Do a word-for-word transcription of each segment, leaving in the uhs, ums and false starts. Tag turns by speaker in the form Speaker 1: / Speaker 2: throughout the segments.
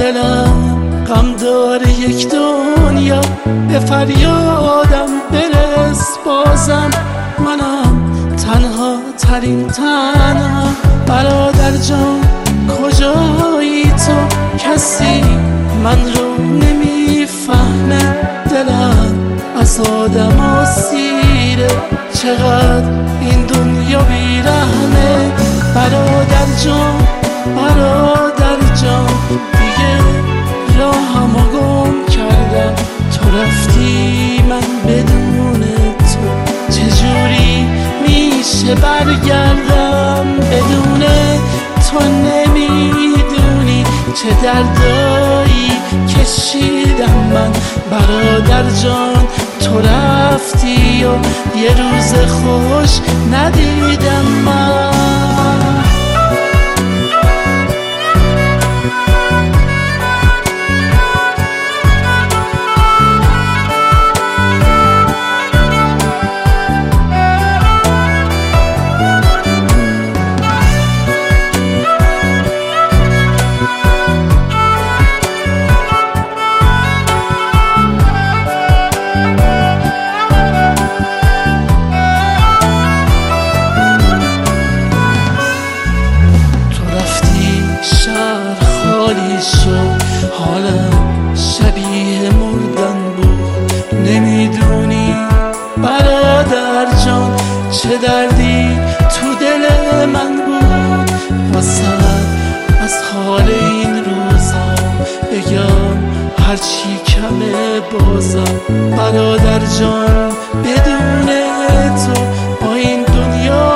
Speaker 1: دلم غم داره یک دنیا، به فریادم برس بازم، منم تنها ترین تنها. برادر جان کجایی تو؟ کسی من رو نمیفهمه، دلم از آدم اسیره، چقدر این دنیا بیرحمه. برادر جان برادر جان دیگه راهمو گم کردم، تو رفتی من بدون تو چجوری میشه برگردم؟ بدون تو نمیدونی چه دردایی کشیدم من. برادر جان تو رفتی و یه روز خوش ندیدم من. حالم شبیه مردن بود، نمیدونی برادر جان چه دردی تو دل من بود. واسه از حال این روزا بگم هرچی کمه بازم. برادر جان بدون تو با این دنیا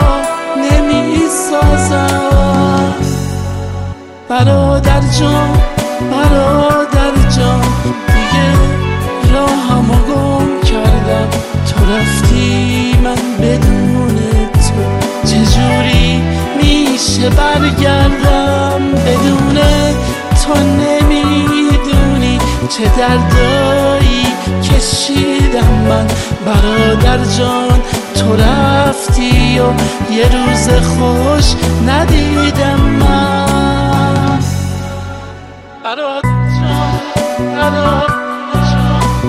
Speaker 1: نمیسازم. برادر جان برادر جان دیگه راهمو گم کردم، تو رفتی من بدون تو چجوری میشه برگردم؟ بدون تو نمیدونی چه دردایی کشیدم من. برادر جان تو رفتی و یه روز خوش ندیدم من. برادر جان برادر جان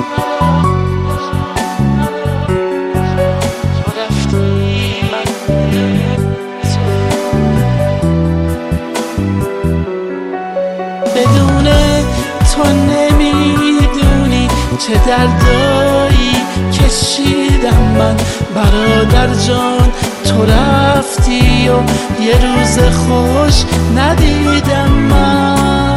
Speaker 1: تو رفتی من بدون تو نمیدونی چه دردایی کشیدم من. برادر جان تو رفتی و یه روز خوش ندیدم من.